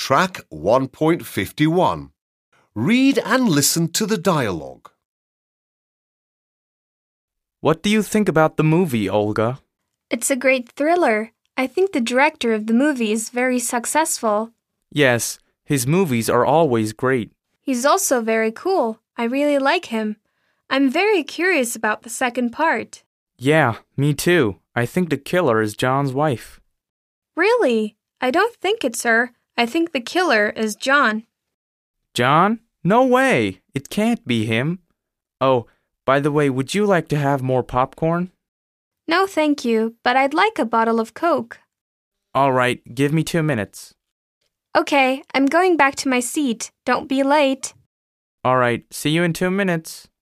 Track 1.51. Read and listen to the dialogue. What do you think about the movie, Olga? It's a great thriller. I think the director of the movie is very successful. Yes, his movies are always great. He's also very cool. I really like him. I'm very curious about the second part. Yeah, me too. I think the killer is John's wife. Really? I don't think it's her. I think the killer is John. John? No way! It can't be him. Oh, by the way, would you like to have more popcorn? No, thank you, but I'd like a bottle of Coke. All right, give me 2 minutes. Okay, I'm going back to my seat. Don't be late. All right, see you in 2 minutes.